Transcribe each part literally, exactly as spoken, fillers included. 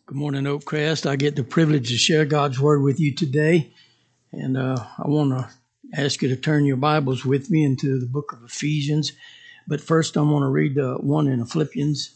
Good morning, Oakcrest. I get the privilege to share God's Word with you today. And uh, I want to ask you to turn your Bibles with me into the book of Ephesians. But first, I want to read uh, one in Philippians.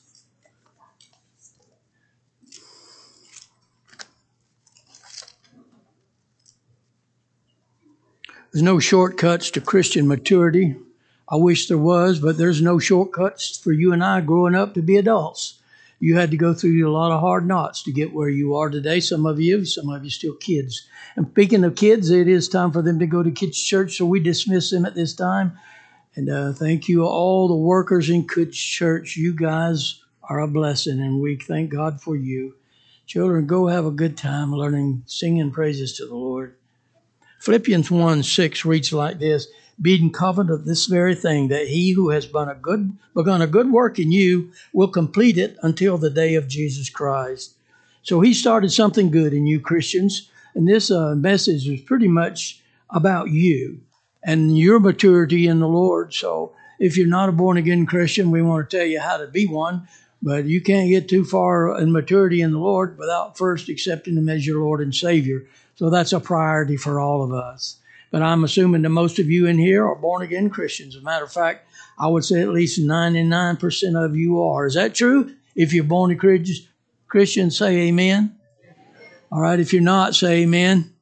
There's no shortcuts to Christian maturity. I wish there was, but there's no shortcuts for you and I growing up to be adults. You had to go through a lot of hard knots to get where you are today. Some of you, some of you still kids. And speaking of kids, it is time for them to go to kids' church, so we dismiss them at this time. And uh, thank you, all the workers in kids' church. You guys are a blessing, and we thank God for you. Children, go have a good time learning, singing praises to the Lord. Philippians one six reads like this: being confident of this very thing, that he who has begun a good begun a good work in you will complete it until the day of Jesus Christ. So he started something good in you, Christians, and this uh, message is pretty much about you and your maturity in the Lord. So if you're not a born-again Christian, we want to tell you how to be one, but you can't get too far in maturity in the Lord without first accepting Him as your Lord and Savior. So that's a priority for all of us. But I'm assuming that most of you in here are born-again Christians. As a matter of fact, I would say at least ninety-nine percent of you are. Is that true? If you're born a Christian, say amen. All right, if you're not, say amen.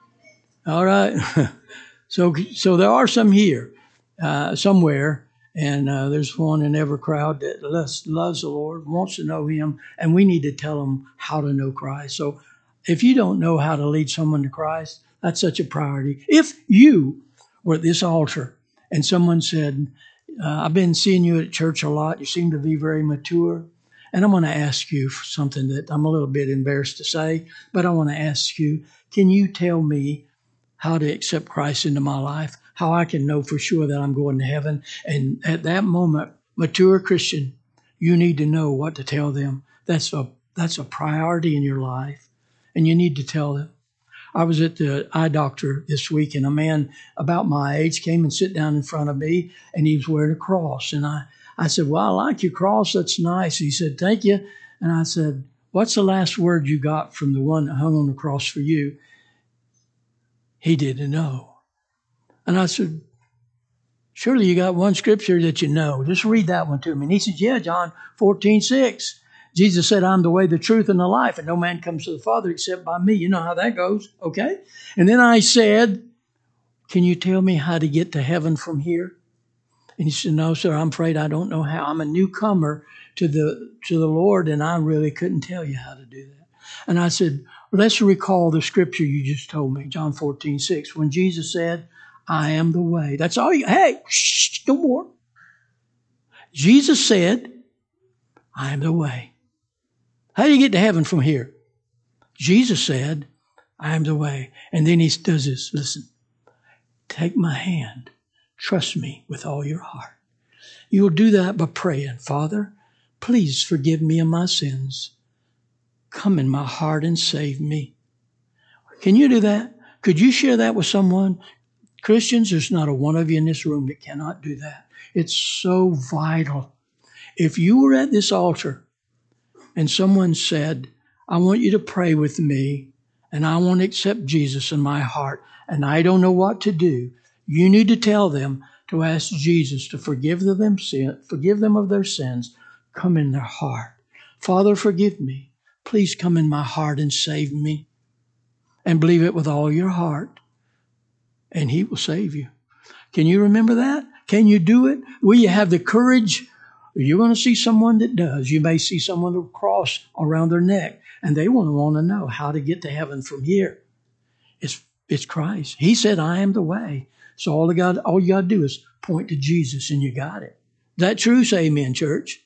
All right. so so there are some here uh, somewhere, and uh, there's one in every crowd that loves, loves the Lord, wants to know Him, and we need to tell them how to know Christ. So if you don't know how to lead someone to Christ, that's such a priority. If you were at this altar and someone said, uh, I've been seeing you at church a lot, you seem to be very mature, and I'm going to ask you for something that I'm a little bit embarrassed to say, but I want to ask you, can you tell me how to accept Christ into my life, how I can know for sure that I'm going to heaven? And at that moment, mature Christian, you need to know what to tell them. That's a, that's a priority in your life, and you need to tell them. I was at the eye doctor this week, and a man about my age came and sit down in front of me, and he was wearing a cross. And I, I said, well, I like your cross. That's nice. He said, thank you. And I said, what's the last word you got from the one that hung on the cross for you? He didn't know. And I said, surely you got one scripture that you know. Just read that one to me. And he said, yeah, John fourteen six. Jesus said, I'm the way, the truth, and the life, and no man comes to the Father except by me. You know how that goes, okay? And then I said, can you tell me how to get to heaven from here? And he said, no, sir, I'm afraid I don't know how. I'm a newcomer to the to the Lord, and I really couldn't tell you how to do that. And I said, let's recall the scripture you just told me, John fourteen six, when Jesus said, I am the way. That's all you, hey, shh, no more. Jesus said, I am the way. How do you get to heaven from here? Jesus said, I am the way. And then he does this. Listen, take my hand. Trust me with all your heart. You will do that by praying, Father, please forgive me of my sins. Come in my heart and save me. Can you do that? Could you share that with someone? Christians, there's not a one of you in this room that cannot do that. It's so vital. If you were at this altar and someone said, I want you to pray with me, and I want to accept Jesus in my heart, and I don't know what to do, you need to tell them to ask Jesus to forgive them, sin, forgive them of their sins, come in their heart. Father, forgive me. Please come in my heart and save me. And believe it with all your heart, and He will save you. Can you remember that? Can you do it? Will you have the courage? You're going to see someone that does. You may see someone with a cross around their neck, and they want to want to know how to get to heaven from here. It's it's Christ. He said, I am the way. So all you got, all you got to do is point to Jesus, and you got it. Is that true? Say amen, church.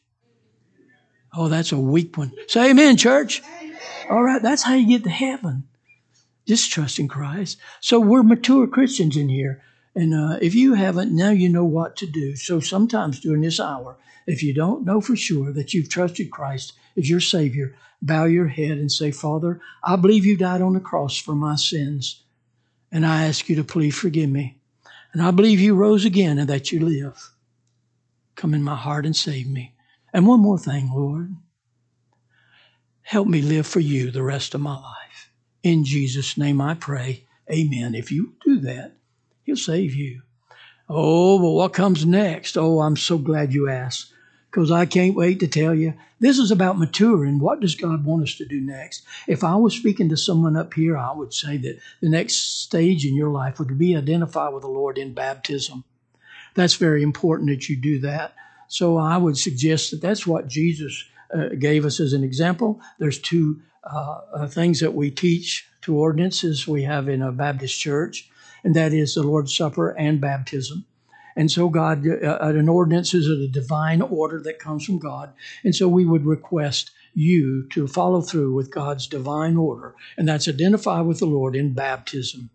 Oh, that's a weak one. Say amen, church. Amen. All right, that's how you get to heaven. Just trust in Christ. So we're mature Christians in here. And uh, if you haven't, now you know what to do. So sometimes during this hour, if you don't know for sure that you've trusted Christ as your Savior, bow your head and say, Father, I believe you died on the cross for my sins. And I ask you to please forgive me. And I believe you rose again and that you live. Come in my heart and save me. And one more thing, Lord. Help me live for you the rest of my life. In Jesus' name I pray. Amen. If you do that, he'll save you. Oh, but what comes next? Oh, I'm so glad you asked, because I can't wait to tell you. This is about maturing. What does God want us to do next? If I was speaking to someone up here, I would say that the next stage in your life would be identify with the Lord in baptism. That's very important that you do that. So I would suggest that that's what Jesus uh, gave us as an example. There's two uh, uh, things that we teach, two ordinances we have in a Baptist church, and that is the Lord's Supper and baptism. And so God, uh, an ordinance is a divine order that comes from God. And so we would request you to follow through with God's divine order, and that's identify with the Lord in baptism.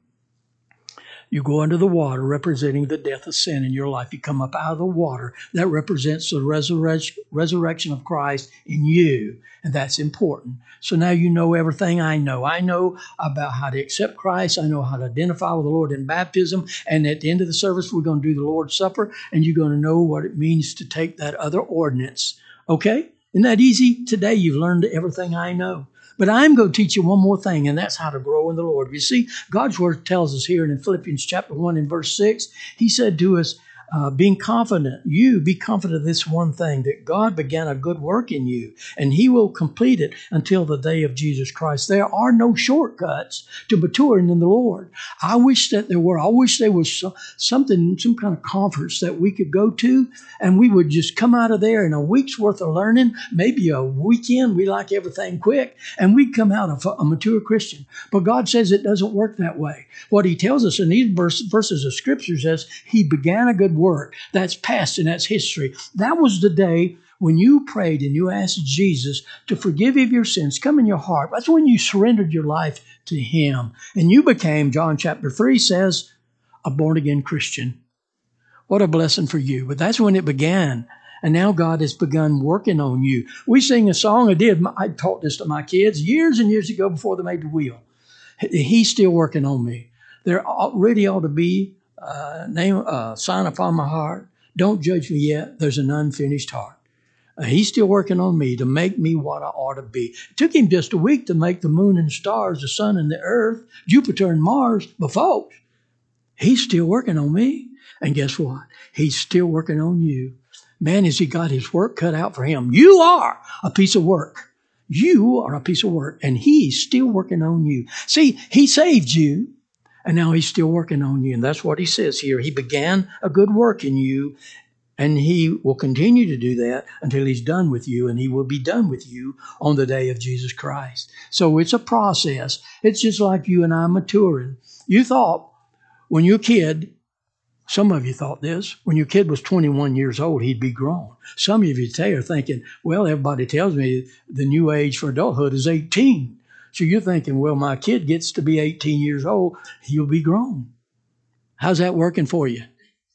You go under the water, representing the death of sin in your life. You come up out of the water. That represents the resurrection, resurrection of Christ in you, and that's important. So now you know everything I know. I know about how to accept Christ. I know how to identify with the Lord in baptism. And at the end of the service, we're going to do the Lord's Supper, and you're going to know what it means to take that other ordinance. Okay? Isn't that easy? Today you've learned everything I know. But I'm going to teach you one more thing, and that's how to grow in the Lord. You see, God's Word tells us here in Philippians chapter one and verse six, he said to us, uh, being confident, you be confident of this one thing, that God began a good work in you, and he will complete it until the day of Jesus Christ. There are no shortcuts to maturing in the Lord. I wish that there were. I wish there was so, something, some kind of conference that we could go to, and we would just come out of there in a week's worth of learning, maybe a weekend. We like everything quick, and we'd come out of a mature Christian. But God says it doesn't work that way. What he tells us in these verse, verses of Scripture says he began a good work. That's past and that's history. That was the day when you prayed and you asked Jesus to forgive you of your sins, come in your heart. That's when you surrendered your life to him. And you became, John chapter three says, a born-again Christian. What a blessing for you. But that's when it began. And now God has begun working on you. We sing a song, I did, I taught this to my kids years and years ago before they made the wheel. He's still working on me. There already ought to be a name, a sign upon my heart. Don't judge me yet. There's an unfinished heart. Uh, he's still working on me to make me what I ought to be. It took him just a week to make the moon and stars, the sun and the earth, Jupiter and Mars. But folks, he's still working on me. And guess what? He's still working on you. Man, has he got his work cut out for him. You are a piece of work. You are a piece of work, and he's still working on you. See, he saved you, and now he's still working on you. And that's what he says here. He began a good work in you, and he will continue to do that until he's done with you, and he will be done with you on the day of Jesus Christ. So it's a process. It's just like you and I maturing. You thought when you're a kid, some of you thought this, when your kid was twenty-one years old, he'd be grown. Some of you today are thinking, well, everybody tells me the new age for adulthood is eighteen. So you're thinking, well, my kid gets to be eighteen years old, he'll be grown. How's that working for you?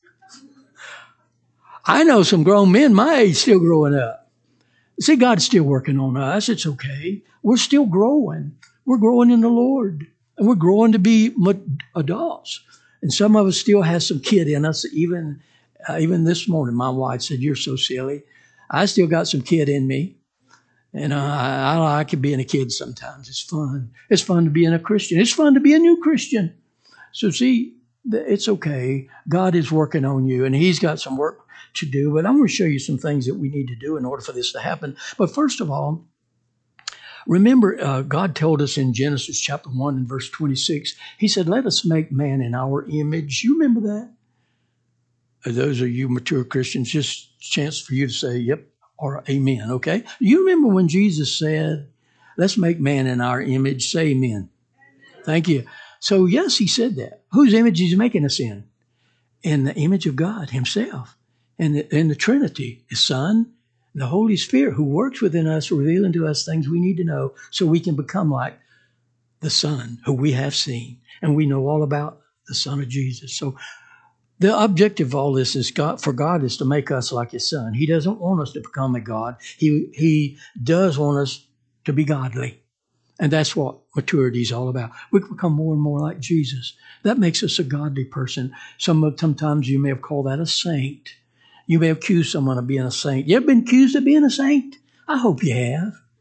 I know some grown men my age still growing up. See, God's still working on us. It's okay. We're still growing. We're growing in the Lord, and we're growing to be adults. And some of us still have some kid in us. Even uh, even this morning, my wife said, you're so silly. I still got some kid in me. And uh, I, I like being a kid sometimes. It's fun. It's fun to be a Christian. It's fun to be a new Christian. So see, it's okay. God is working on you, and he's got some work to do. But I'm going to show you some things that we need to do in order for this to happen. But first of all, remember, uh, God told us in Genesis chapter one and verse twenty-six, he said, let us make man in our image. You remember that? Uh, those are you mature Christians, just a chance for you to say, yep, or amen, okay? You remember when Jesus said, let's make man in our image? Say amen. Thank you. So yes, he said that. Whose image is he making us in? In the image of God himself. And the, in the Trinity, his Son, the Holy Spirit, who works within us, revealing to us things we need to know so we can become like the Son, who we have seen. And we know all about the Son of Jesus. So the objective of all this is God, for God is to make us like his Son. He doesn't want us to become a God. He, he does want us to be godly. And that's what maturity is all about. We can become more and more like Jesus. That makes us a godly person. Some, sometimes you may have called that a saint. You may have accused someone of being a saint. You ever been accused of being a saint? I hope you have.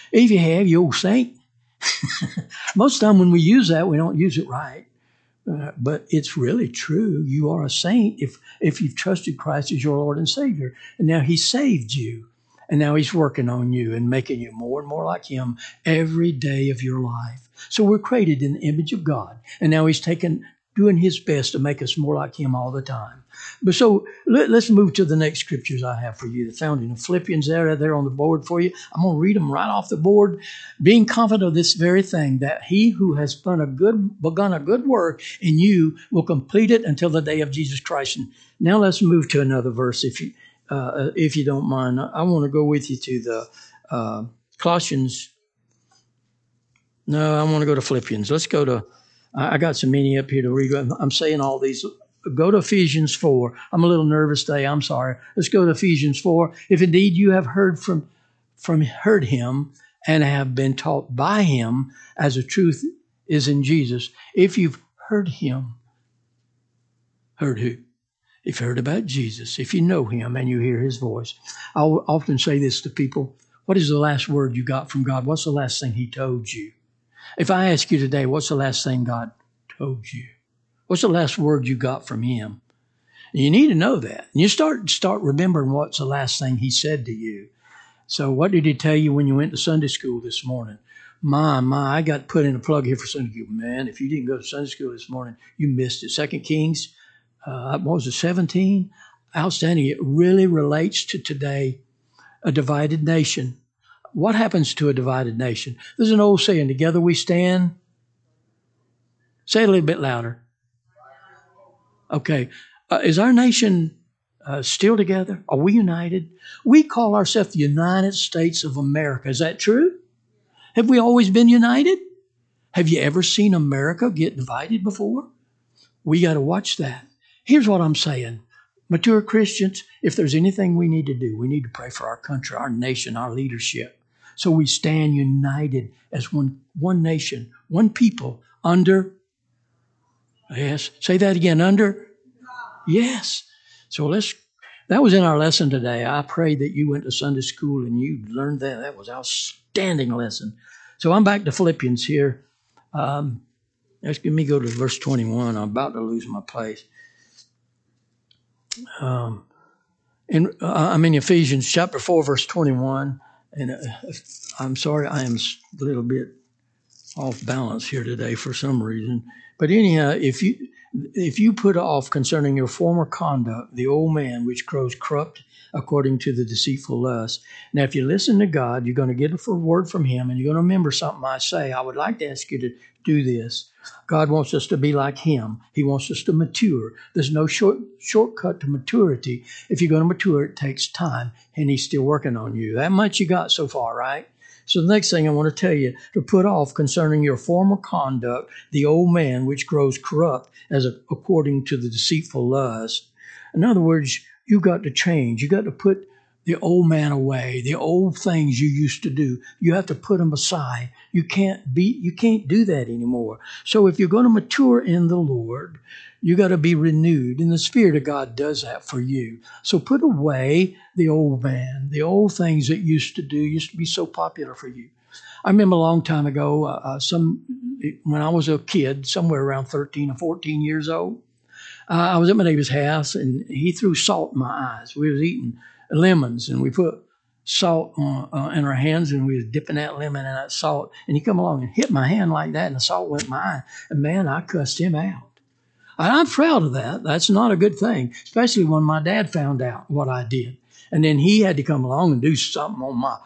If you have, you old saint. Most of the time when we use that, we don't use it right. Uh, but it's really true. You are a saint if if you've trusted Christ as your Lord and Savior. And now He saved you. And now He's working on you and making you more and more like Him every day of your life. So we're created in the image of God. And now He's taken, doing His best to make us more like Him all the time. But so let, let's move to the next scriptures I have for you. They're found in Philippians there, there on the board for you. I'm going to read them right off the board. Being confident of this very thing, that He who has begun a good, begun a good work in you will complete it until the day of Jesus Christ. And now let's move to another verse, if you uh, if you don't mind. I want to go with you to the uh, Colossians. No, I want to go to Philippians. Let's go to, I got so many up here to read. I'm saying all these. Go to Ephesians four. I'm a little nervous today. I'm sorry. Let's go to Ephesians four. If indeed you have heard from, from heard Him and have been taught by Him, as the truth is in Jesus. If you've heard Him, heard who? If you heard about Jesus, if you know Him and you hear His voice. I'll often say this to people. What is the last word you got from God? What's the last thing He told you? If I ask you today, what's the last thing God told you? What's the last word you got from Him? And you need to know that. And you start start remembering what's the last thing He said to you. So what did He tell you when you went to Sunday school this morning? My, my, I got put in a plug here for Sunday school. Man, if you didn't go to Sunday school this morning, you missed it. Second Kings, uh, what was it, seventeen? Outstanding. It really relates to today, a divided nation. What happens to a divided nation? There's an old saying, together we stand. Say it a little bit louder. Okay. Uh, is our nation uh, still together? Are we united? We call ourselves the United States of America. Is that true? Have we always been united? Have you ever seen America get divided before? We got to watch that. Here's what I'm saying. Mature Christians, if there's anything we need to do, we need to pray for our country, our nation, our leadership. So we stand united as one, one nation, one people under. Yes. Say that again. Under? Yes. So let's, that was in our lesson today. I pray that you went to Sunday school and you learned that. That was an outstanding lesson. So I'm back to Philippians here. Um, let's let me go to verse twenty-one. I'm about to lose my place. Um, in, uh, I'm in Ephesians chapter four, verse twenty-one. And uh, I'm sorry, I am a little bit off balance here today for some reason. But anyhow, if you if you put off concerning your former conduct the old man which grows corrupt according to the deceitful lust. Now, if you listen to God, you're going to get a word from Him, and you're going to remember something I say. I would like to ask you to do this. God wants us to be like Him. He wants us to mature. There's no short shortcut to maturity. If you're going to mature, it takes time, and He's still working on you. That much you got so far, right? So the next thing I want to tell you, to put off concerning your former conduct, the old man which grows corrupt as a, according to the deceitful lust. In other words, you got to change. You got to put the old man away, the old things you used to do. You have to put them aside. You can't be, you can't do that anymore. So if you're going to mature in the Lord, you got to be renewed. And the Spirit of God does that for you. So put away the old man, the old things that used to do, used to be so popular for you. I remember a long time ago, uh, some when I was a kid, somewhere around thirteen or fourteen years old, uh, I was at my neighbor's house, and he threw salt in my eyes. We was eating lemons, and we put salt uh, uh, in our hands, and we was dipping that lemon in that salt. And he come along and hit my hand like that, and the salt went in my eye. And man, I cussed him out. I'm proud of that. That's not a good thing, especially when my dad found out what I did. And then he had to come along and do something on my,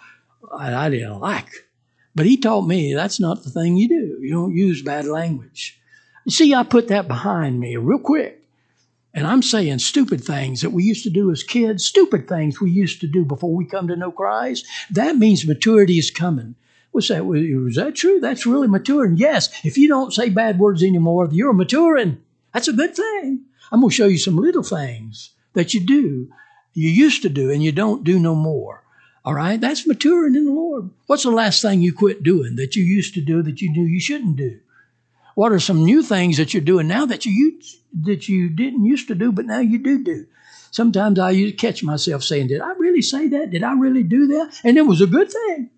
I didn't like. But he taught me that's not the thing you do. You don't use bad language. You see, I put that behind me real quick. And I'm saying stupid things that we used to do as kids, stupid things we used to do before we come to know Christ. That means maturity is coming. What's that? Was that true? That's really maturing. Yes, if you don't say bad words anymore, you're maturing. That's a good thing. I'm going to show you some little things that you do, you used to do, and you don't do no more. All right? That's maturing in the Lord. What's the last thing you quit doing that you used to do that you knew you shouldn't do? What are some new things that you're doing now that you that you didn't used to do, but now you do do? Sometimes I used to catch myself saying, did I really say that? Did I really do that? And it was a good thing.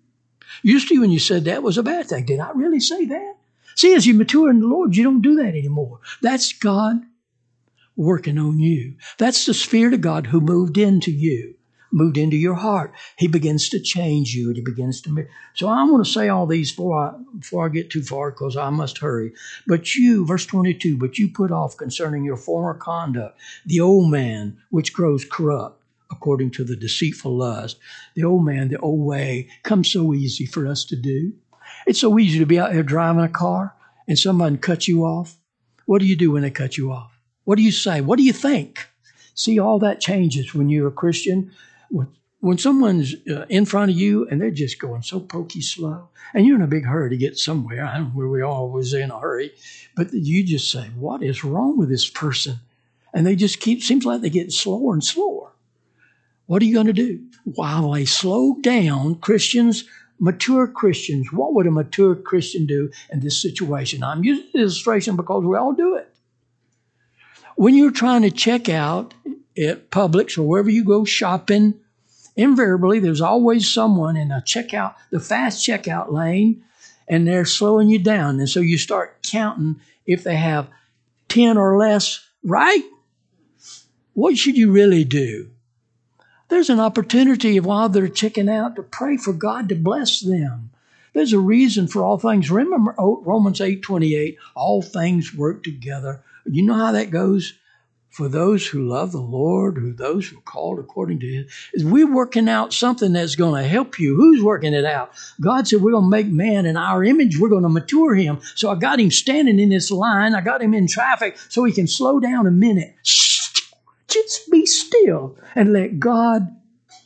Used to, when you said that was a bad thing. Did I really say that? See, as you mature in the Lord, you don't do that anymore. That's God working on you. That's the Spirit of God who moved into you, moved into your heart. He begins to change you, and He begins to... So I want to say all these before I, before I get too far, because I must hurry. But you, verse twenty-two, but you put off concerning your former conduct the old man, which grows corrupt according to the deceitful lust. The old man, the old way, comes so easy for us to do. It's so easy to be out there driving a car and somebody cuts you off. What do you do when they cut you off? What do you say? What do you think? See, all that changes when you're a Christian. When, when someone's uh, in front of you and they're just going so pokey slow, and you're in a big hurry to get somewhere, I don't know where we always in a hurry, but you just say, what is wrong with this person? And they just keep, seems like they get slower and slower. What are you going to do? While they slow down, Christians, mature Christians, what would a mature Christian do in this situation? I'm using this illustration because we all do it. When you're trying to check out at Publix or wherever you go shopping, invariably there's always someone in a checkout, the fast checkout lane, and they're slowing you down. And so you start counting if they have ten or less, right? What should you really do? There's an opportunity while they're checking out to pray for God to bless them. There's a reason for all things. Remember Romans eight twenty-eight, all things work together. You know how that goes? For those who love the Lord, who those who are called according to His. Is we're working out something that's going to help you. Who's working it out? God said we're going to make man in our image. We're going to mature him. So I got him standing in this line. I got him in traffic so he can slow down a minute. Just be still and let God,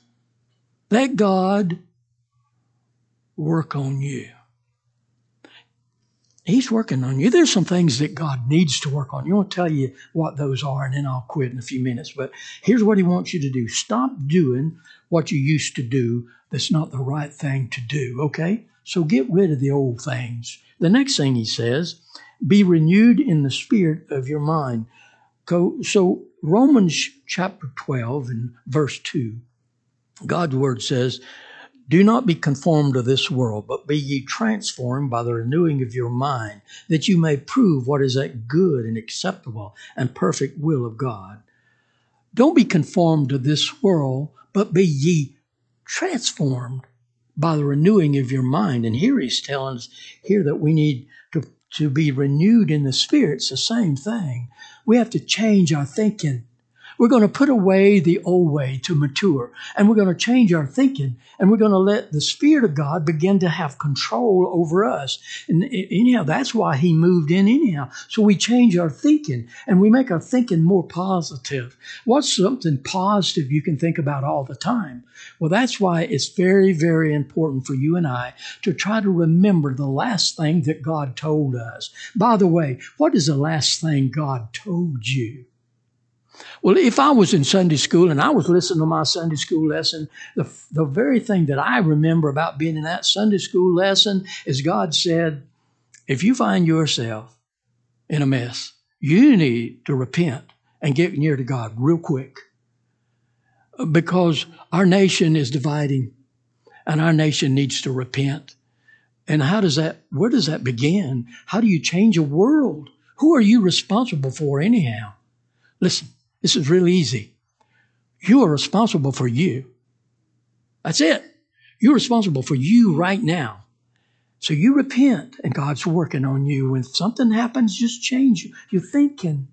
let God work on you. He's working on you. There's some things that God needs to work on. You want to tell you what those are, and then I'll quit in a few minutes. But here's what He wants you to do. Stop doing what you used to do that's not the right thing to do, okay? So get rid of the old things. The next thing He says, be renewed in the spirit of your mind. So Romans chapter twelve and verse two, God's word says, do not be conformed to this world, but be ye transformed by the renewing of your mind, that you may prove what is that good and acceptable and perfect will of God. Don't be conformed to this world, but be ye transformed by the renewing of your mind. And here He's telling us here that we need to, to be renewed in the Spirit. It's the same thing. We have to change our thinking. We're going to put away the old way to mature, and we're going to change our thinking, and we're going to let the Spirit of God begin to have control over us. And anyhow, that's why He moved in anyhow. So we change our thinking, and we make our thinking more positive. What's something positive you can think about all the time? Well, that's why it's very, very important for you and I to try to remember the last thing that God told us. By the way, what is the last thing God told you? Well, if I was in Sunday school and I was listening to my Sunday school lesson, the, the very thing that I remember about being in that Sunday school lesson is God said, if you find yourself in a mess, you need to repent and get near to God real quick. Because our nation is dividing and our nation needs to repent. And how does that, where does that begin? How do you change a world? Who are you responsible for anyhow? Listen. This is really easy. You are responsible for you. That's it. You're responsible for you right now. So you repent, and God's working on you. When something happens, just change your thinking.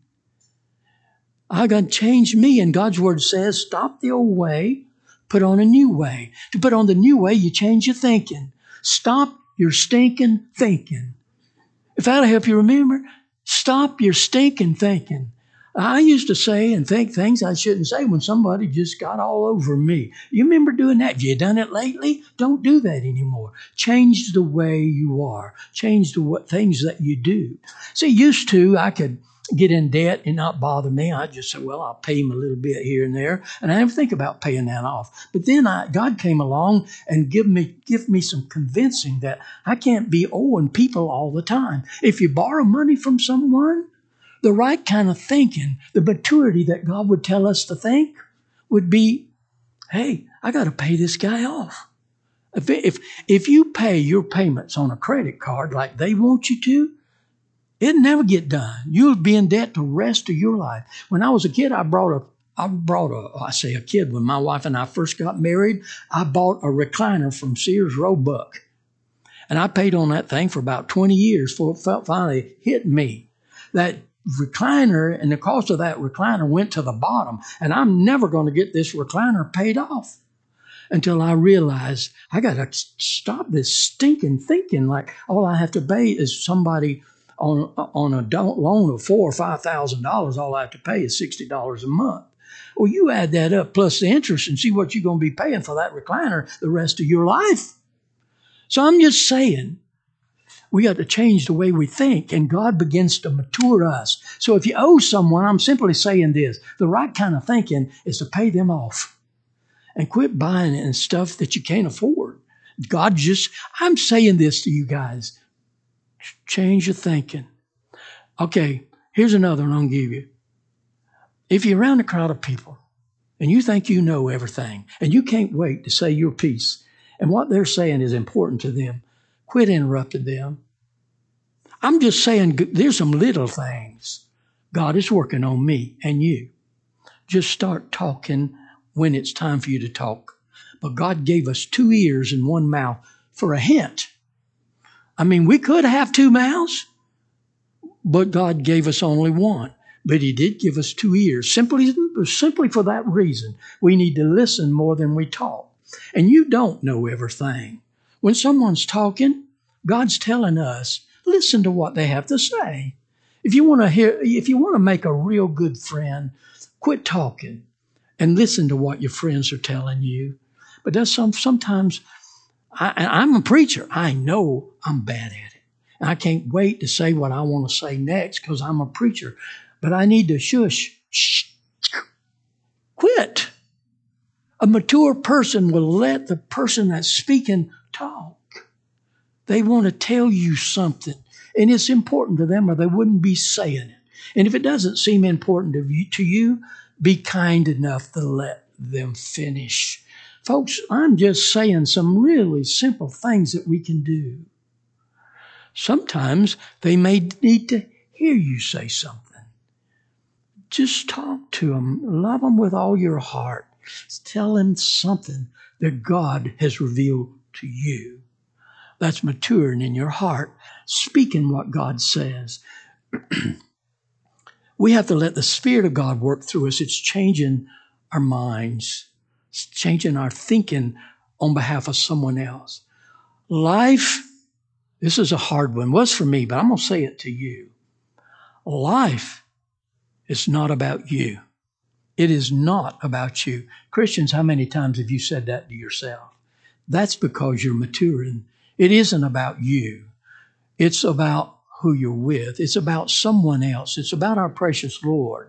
I got to change me, and God's word says, stop the old way, put on a new way. To put on the new way, you change your thinking. Stop your stinking thinking. If that'll help you remember, stop your stinking thinking. I used to say and think things I shouldn't say when somebody just got all over me. You remember doing that? Have you done it lately? Don't do that anymore. Change the way you are. Change the what things that you do. See, used to, I could get in debt and not bother me. I just say, well, I'll pay him a little bit here and there. And I never think about paying that off. But then I, God came along and give me, give me some convincing that I can't be owing people all the time. If you borrow money from someone, the right kind of thinking, the maturity that God would tell us to think would be, hey, I got to pay this guy off. If, if, if you pay your payments on a credit card like they want you to, it'll never get done. You'll be in debt the rest of your life. When I was a kid, I brought a, I brought a, I say a kid, when my wife and I first got married, I bought a recliner from Sears Roebuck. And I paid on that thing for about twenty years before it finally hit me. That recliner and the cost of that recliner went to the bottom. And I'm never going to get this recliner paid off until I realized I got to stop this stinking thinking like all I have to pay is somebody on, on a loan of four or five thousand dollars. All I have to pay is sixty dollars a month. Well, you add that up plus the interest and see what you're going to be paying for that recliner the rest of your life. So I'm just saying, we got to change the way we think, and God begins to mature us. So if you owe someone, I'm simply saying this, the right kind of thinking is to pay them off and quit buying and stuff that you can't afford. God just, I'm saying this to you guys, change your thinking. Okay, here's another one I'll give you. If you're around a crowd of people and you think you know everything and you can't wait to say your piece, and what they're saying is important to them, quit interrupting them. I'm just saying there's some little things God is working on me and you. Just start talking when it's time for you to talk. But God gave us two ears and one mouth for a hint. I mean, we could have two mouths, but God gave us only one. But He did give us two ears, simply, simply for that reason. We need to listen more than we talk. And you don't know everything. When someone's talking, God's telling us, listen to what they have to say. If you want to hear, if you want to make a real good friend, quit talking and listen to what your friends are telling you. But that's some, sometimes, I, I'm a preacher. I know I'm bad at it. And I can't wait to say what I want to say next because I'm a preacher. But I need to shush. Shh. Quit. A mature person will let the person that's speaking talk. They want to tell you something, and it's important to them or they wouldn't be saying it. And if it doesn't seem important to you, to you, be kind enough to let them finish. Folks, I'm just saying some really simple things that we can do. Sometimes they may need to hear you say something. Just talk to them. Love them with all your heart. Tell them something that God has revealed to you. That's maturing in your heart, speaking what God says. We have to let the Spirit of God work through us. It's changing our minds. It's changing our thinking on behalf of someone else. Life, this is a hard one. It was for me, but I'm going to say it to you. Life is not about you. It is not about you. Christians, how many times have you said that to yourself? That's because you're maturing. It isn't about you. It's about who you're with. It's about someone else. It's about our precious Lord.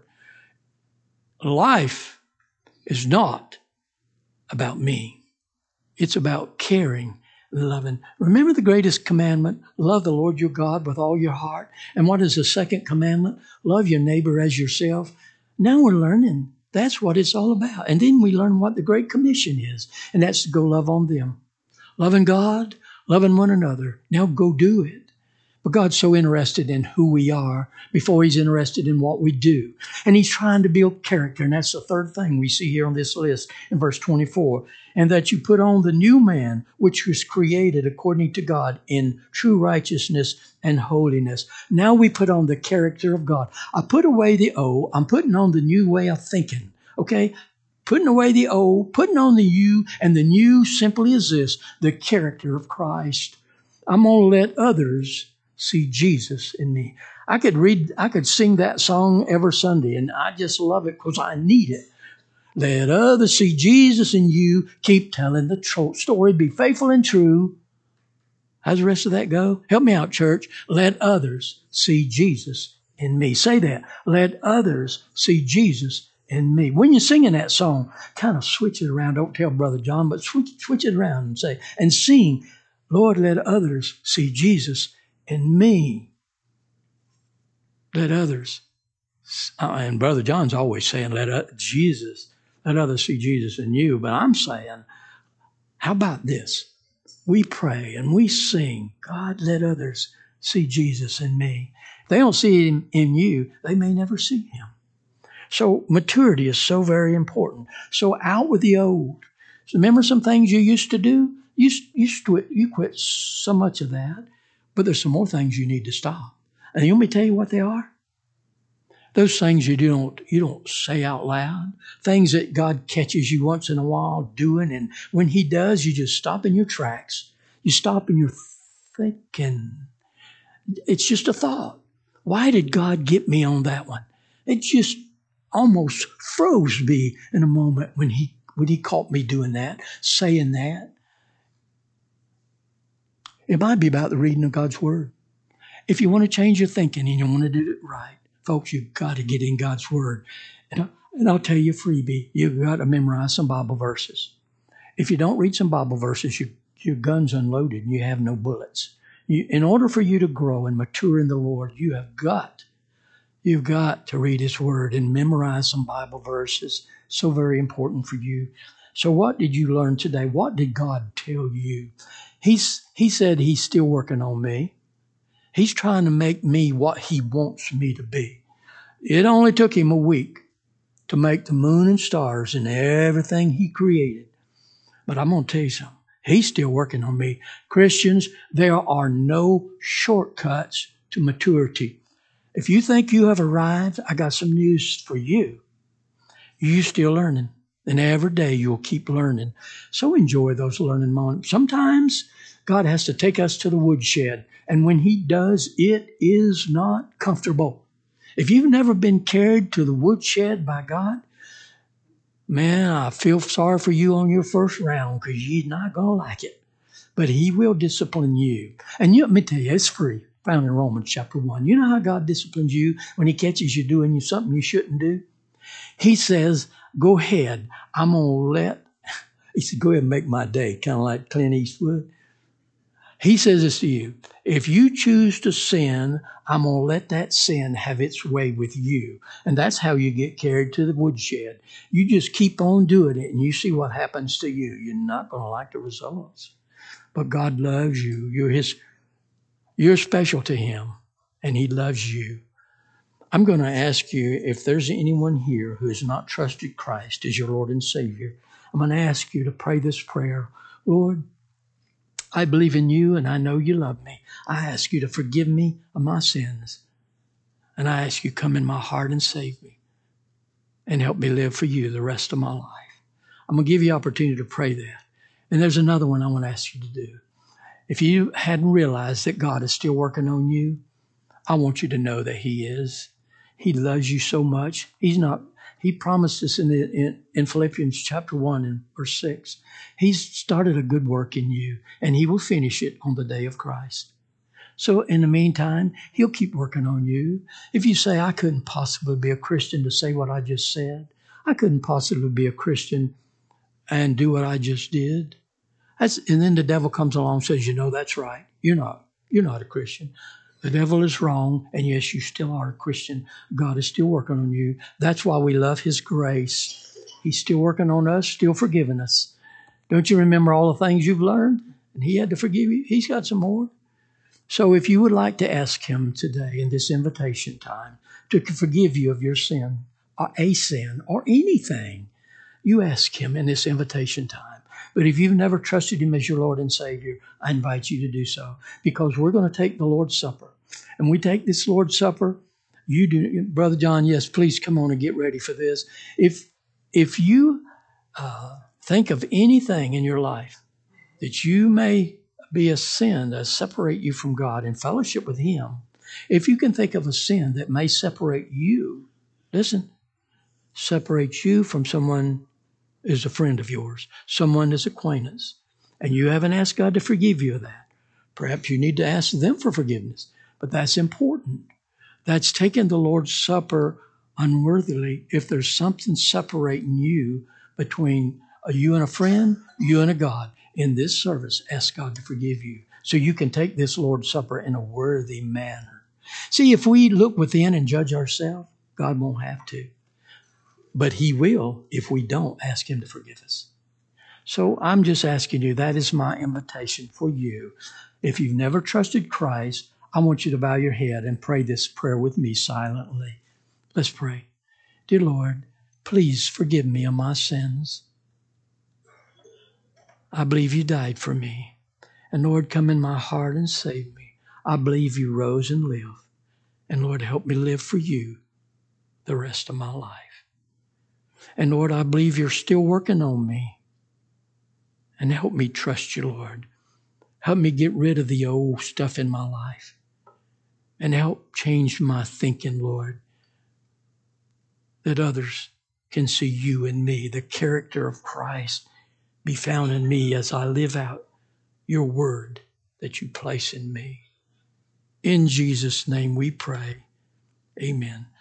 Life is not about me. It's about caring, loving. Remember the greatest commandment, love the Lord your God with all your heart. And what is the second commandment? Love your neighbor as yourself. Now we're learning that's what it's all about. And then we learn what the Great Commission is, and that's to go love on them. Loving God, loving one another. Now go do it. But God's so interested in who we are before He's interested in what we do. And He's trying to build character. And that's the third thing we see here on this list in verse twenty-four. And that you put on the new man, which was created according to God in true righteousness and holiness. Now we put on the character of God. I put away the old. I'm putting on the new way of thinking. Okay? Putting away the old, putting on the new, and the new simply is this, the character of Christ. I'm going to let others see Jesus in me. I could read, I could sing that song every Sunday, and I just love it because I need it. Let others see Jesus in you. Keep telling the tro- story. Be faithful and true. How's the rest of that go? Help me out, church. Let others see Jesus in me. Say that. Let others see Jesus in me. When you're singing that song, kind of switch it around. Don't tell Brother John, but switch, switch it around and say, and sing, Lord, let others see Jesus in me. Let others. Uh, and Brother John's always saying, let uh, Jesus, let others see Jesus in you. But I'm saying, how about this? we pray and we sing, God, let others see Jesus in me. If they don't see him in you, they may never see him. So maturity is so very important. So out with the old. So remember some things you used to do? You, you, quit, you quit so much of that, but there's some more things you need to stop. And you want me to tell you what they are? Those things you don't you don't say out loud, things that God catches you once in a while doing, and when he does, you just stop in your tracks. You stop and you're thinking. It's just a thought. Why did God get me on that one? It just almost froze me in a moment when he when he caught me doing that, saying that. It might be about the reading of God's Word. If you want to change your thinking and you want to do it right, folks, you've got to get in God's Word. And, I, and I'll tell you a freebie. You've got to memorize some Bible verses. If you don't read some Bible verses, you, your gun's unloaded and you have no bullets. You, in order for you to grow and mature in the Lord, you have got, you've got to read His Word and memorize some Bible verses. So very important for you. So what did you learn today? What did God tell you? He's, he said He's still working on me. He's trying to make me what He wants me to be. It only took Him a week to make the moon and stars and everything He created. But I'm going to tell you something. He's still working on me. Christians, there are no shortcuts to maturity. If you think you have arrived, I got some news for you. You're still learning. And every day you'll keep learning. So enjoy those learning moments. Sometimes God has to take us to the woodshed. And when He does, it is not comfortable. If you've never been carried to the woodshed by God, man, I feel sorry for you on your first round because you're not going to like it. But He will discipline you. And you, let me tell you, it's free. Found in Romans chapter one. You know how God disciplines you when He catches you doing something you shouldn't do? He says, go ahead. I'm going to let, He said, go ahead and make my day, kind of like Clint Eastwood. He says this to you. If you choose to sin, I'm going to let that sin have its way with you. And that's how you get carried to the woodshed. You just keep on doing it and you see what happens to you. You're not going to like the results. But God loves you. You're His, you're special to Him and He loves you. I'm going to ask you if there's anyone here who has not trusted Christ as your Lord and Savior. I'm going to ask you to pray this prayer. Lord, I believe in You and I know You love me. I ask You to forgive me of my sins. And I ask You to come in my heart and save me and help me live for You the rest of my life. I'm going to give you opportunity to pray that. And there's another one I want to ask you to do. If you hadn't realized that God is still working on you, I want you to know that He is. He loves you so much. He's not, He promised us in, the, in, in Philippians chapter one and verse six. He's started a good work in you, and He will finish it on the day of Christ. So in the meantime, He'll keep working on you. If you say, I couldn't possibly be a Christian to say what I just said. I couldn't possibly be a Christian and do what I just did. That's, and then the devil comes along and says, you know, that's right. You're not, you're not a Christian. The devil is wrong, and yes, you still are a Christian. God is still working on you. That's why we love His grace. He's still working on us, still forgiving us. Don't you remember all the things you've learned? And He had to forgive you. He's got some more. So if you would like to ask Him today in this invitation time to forgive you of your sin, or a sin, or anything, you ask Him in this invitation time. But if you've never trusted Him as your Lord and Savior, I invite you to do so, because we're going to take the Lord's Supper. And we take this Lord's Supper. You do, Brother John, yes, please come on and get ready for this. If, if you uh, think of anything in your life that you may be a sin that separate you from God and fellowship with Him, if you can think of a sin that may separate you, listen, separate you from someone is a friend of yours, someone is acquaintance, and you haven't asked God to forgive you of that. Perhaps you need to ask them for forgiveness, but that's important. That's taking the Lord's Supper unworthily if there's something separating you between a, you and a friend, you and a God. In this service, ask God to forgive you so you can take this Lord's Supper in a worthy manner. See, if we look within and judge ourselves, God won't have to. But He will if we don't ask Him to forgive us. So I'm just asking you, that is my invitation for you. If you've never trusted Christ, I want you to bow your head and pray this prayer with me silently. Let's pray. Dear Lord, please forgive me of my sins. I believe you died for me. And Lord, come in my heart and save me. I believe you rose and lived. And Lord, help me live for you the rest of my life. And Lord, I believe you're still working on me. And help me trust you, Lord. Help me get rid of the old stuff in my life. And help change my thinking, Lord, that others can see you in me, the character of Christ be found in me as I live out your word that you place in me. In Jesus' name we pray. Amen.